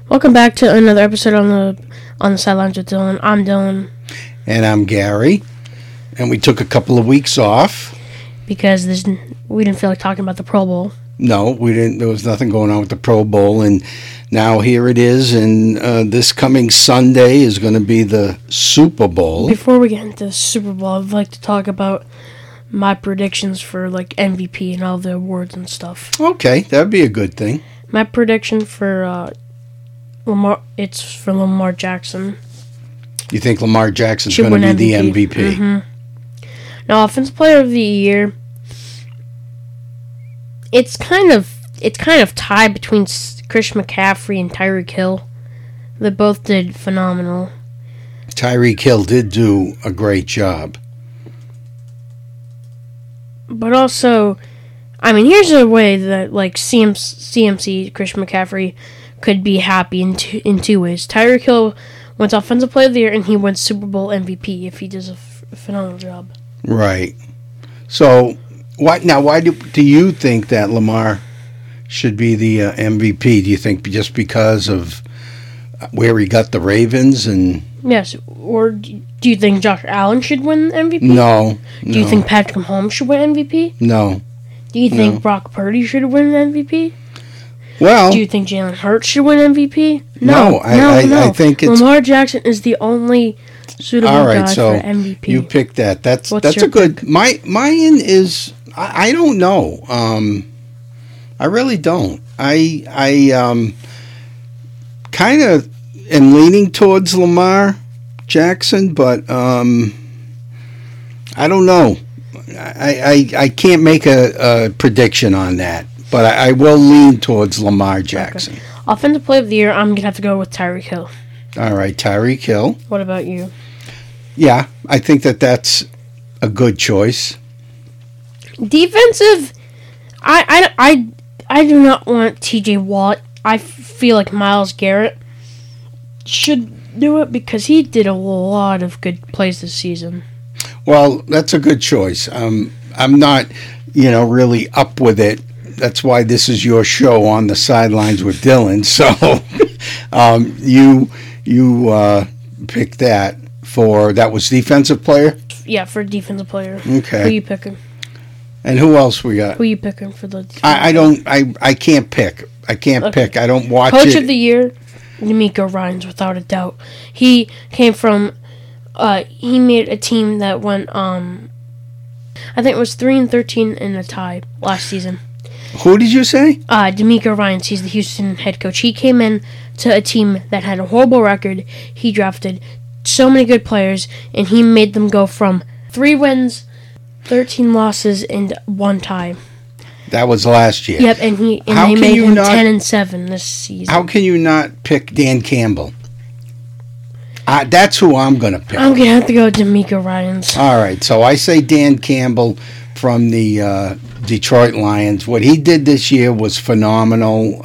Welcome back to another episode on the sidelines with Dylan. I'm Dylan. And I'm Gary. And we took a couple of weeks off because we didn't feel like talking about the Pro Bowl. No, we didn't. There was nothing going on with the Pro Bowl, and now here it is. And this coming Sunday is going to be the Super Bowl. Before we get into the Super Bowl, I'd like to talk about my predictions for like MVP and all the awards and stuff. Okay, that'd be a good thing. My prediction for Lamar Jackson. You think Lamar Jackson's going to be the MVP? Mm-hmm. Now, Offensive Player of the Year. It's kind of tied between Christian McCaffrey and Tyreek Hill. They both did phenomenal. Tyreek Hill did do a great job. But also, I mean, here's a way that like CMC Christian McCaffrey could be happy in two ways. Tyreek Hill wins Offensive Player of the Year, and he wins Super Bowl MVP if he does a phenomenal job. Right. So, why do you think that Lamar should be the MVP? Do you think just because of where he got the Ravens and? Yes. Or do you think Josh Allen should win MVP? No. Do you think Patrick Mahomes should win MVP? No. Do you think Brock Purdy should win MVP? Well, do you think Jalen Hurts should win MVP? No. I think it's Lamar Jackson is the only suitable guy for MVP. You picked that. That's a good. Pick? Mine is. I don't know. I really don't. I kind of am leaning towards Lamar Jackson, but I don't know. I can't make a prediction on that, but I will lean towards Lamar Jackson. Okay. Offensive Player of the Year, I'm going to have to go with Tyreek Hill. All right, Tyreek Hill. What about you? Yeah, I think that's a good choice. Defensive, I do not want TJ Watt. I feel like Myles Garrett should do it because he did a lot of good plays this season. Well, that's a good choice. I'm not, really up with it. That's why this is your show on the sidelines with Dylan. So, you picked that that was defensive player? Yeah, for defensive player. Okay. Who you picking? And who else we got? Who you picking for the? I can't pick. I can't pick. I don't watch Coach it. of the Year, D'Amico Ryans, without a doubt. He came from. He made a team that went. I think it was 3-13 in a tie last season. Who did you say? D'Amico Ryans. He's the Houston head coach. He came in to a team that had a horrible record. He drafted so many good players, and he made them go from 3 wins, 13 losses, and 1 tie. That was last year. Yep, and they made him 10-7 this season. How can you not pick Dan Campbell? That's who I'm going to pick. I'm going to have to go with D'Amico Ryans. All right, so I say Dan Campbell from the Detroit Lions. What he did this year was phenomenal.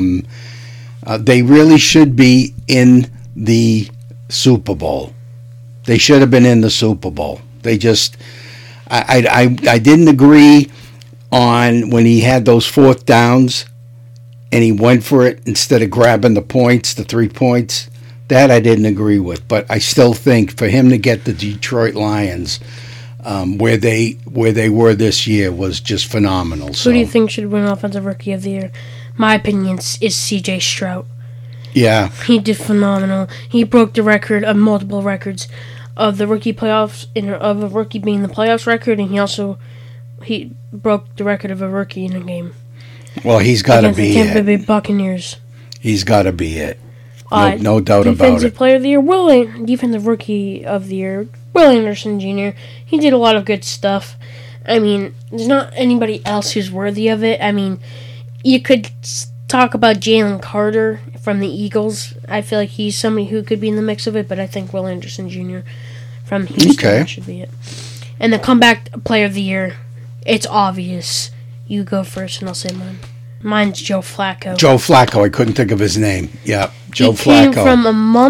They really should be in the Super Bowl. They should have been in the Super Bowl. They just... I didn't agree on when he had those 4th downs and he went for it instead of grabbing the 3 points. That I didn't agree with, but I still think for him to get the Detroit Lions where they were this year was just phenomenal. Who do you think should win Offensive Rookie of the Year? My opinion is C.J. Stroud. Yeah. He did phenomenal. He broke the record of multiple records of the rookie playoffs, of a rookie being the playoffs record, and he broke the record of a rookie in a game. Well, he's got to be the Tampa Bay Buccaneers. He's got to be it. No doubt about it. Defensive Player of the Year, Defensive Rookie of the Year, Will Anderson Jr. He did a lot of good stuff. I mean, there's not anybody else who's worthy of it. I mean, you could talk about Jalen Carter from the Eagles. I feel like he's somebody who could be in the mix of it, but I think Will Anderson Jr. from Houston should be it. And the Comeback Player of the Year, it's obvious. You go first, and I'll say mine. Mine's Joe Flacco. Joe Flacco. I couldn't think of his name. Yeah, Joe Flacco. He came from a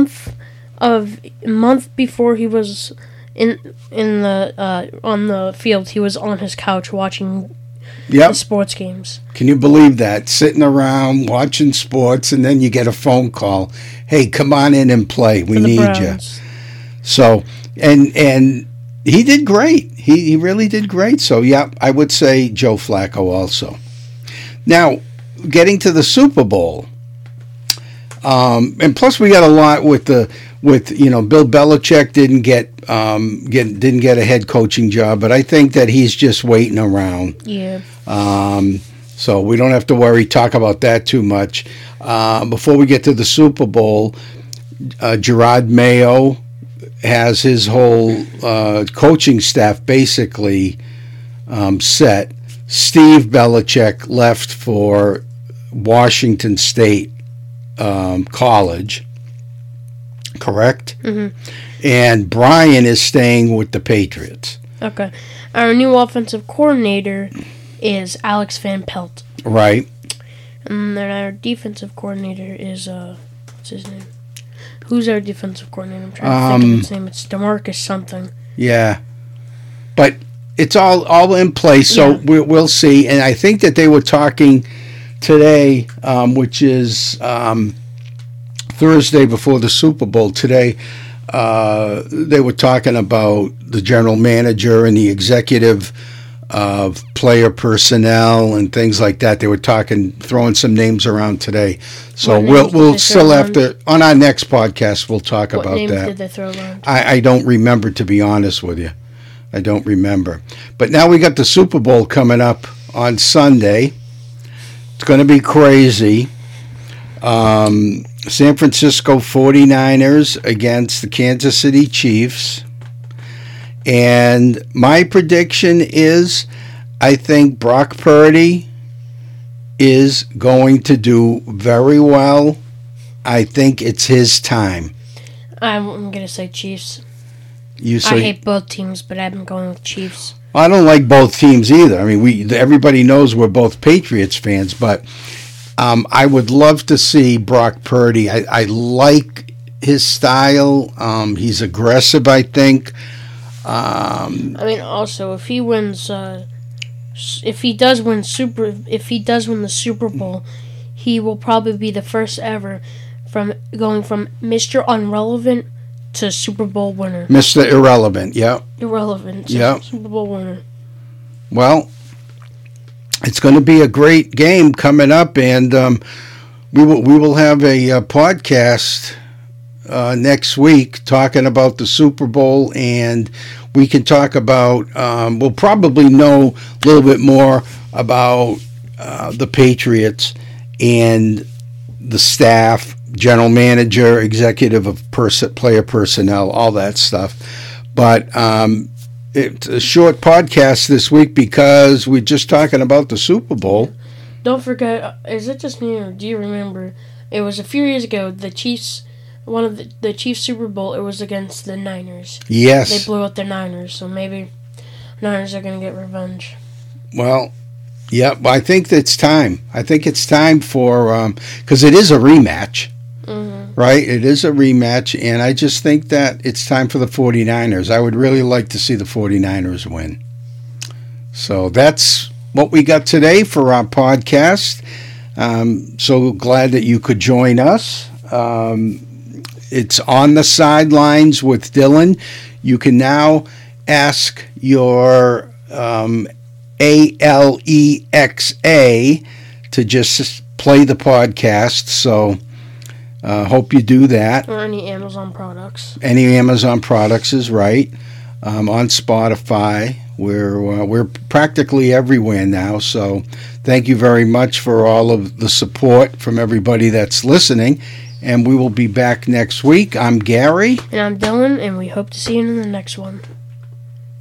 month before he was on the field. He was on his couch watching Yep. the sports games. Can you believe that? Sitting around watching sports, and then you get a phone call. Hey, come on in and play. We need you. So, and he did great. He really did great. So, yeah, I would say Joe Flacco also. Now, getting to the Super Bowl, and plus we got a lot with Bill Belichick didn't get a head coaching job, but I think that he's just waiting around. Yeah. So we don't have to talk about that too much. Before we get to the Super Bowl, Gerard Mayo has his whole coaching staff basically set. Steve Belichick left for Washington State College, correct? Mm-hmm. And Brian is staying with the Patriots. Okay. Our new offensive coordinator is Alex Van Pelt. Right. And then our defensive coordinator is, what's his name? Who's our defensive coordinator? I'm trying to think of his name. It's DeMarcus something. Yeah. But it's all in place, so yeah. We'll see. And I think that they were talking today, which is Thursday before the Super Bowl. Today, they were talking about the general manager and the executive of player personnel and things like that. They were throwing some names around today. So we'll still have to, on our next podcast, we'll talk about that. What names did they throw around? I don't remember, to be honest with you. I don't remember. But now we got the Super Bowl coming up on Sunday. It's going to be crazy. San Francisco 49ers against the Kansas City Chiefs. And my prediction is I think Brock Purdy is going to do very well. I think it's his time. I'm going to say Chiefs. You say, I hate both teams, but I'm going with Chiefs. I don't like both teams either. I mean, everybody knows we're both Patriots fans, but I would love to see Brock Purdy. I like his style. He's aggressive, I think. I mean, also, if he wins, if he does win the Super Bowl, he will probably be the first ever going from Mr. Irrelevant to Super Bowl winner. Mr. Irrelevant, yeah. Irrelevant, yeah. Super Bowl winner. Well, it's going to be a great game coming up, and we will have a podcast next week talking about the Super Bowl, and we can talk about, we'll probably know a little bit more about the Patriots and the staff, general manager, executive of player personnel, all that stuff. But it's a short podcast this week because we're just talking about the Super Bowl. Don't forget, is it just me or do you remember, it was a few years ago, the Chiefs, one of the Chiefs Super Bowl, it was against the Niners. Yes. They blew out the Niners, so maybe Niners are going to get revenge. Well, yeah, I think it's time. I think it's time for, because it is a rematch. Mm-hmm. Right? It is a rematch, and I just think that it's time for the 49ers. I would really like to see the 49ers win. So that's what we got today for our podcast. So glad that you could join us. It's On the Sidelines with Dylan. You can now ask your Alexa to just play the podcast. So hope you do that. Or any Amazon products. Any Amazon products is right. On Spotify. We're practically everywhere now. So thank you very much for all of the support from everybody that's listening. And we will be back next week. I'm Gary. And I'm Dylan, and we hope to see you in the next one.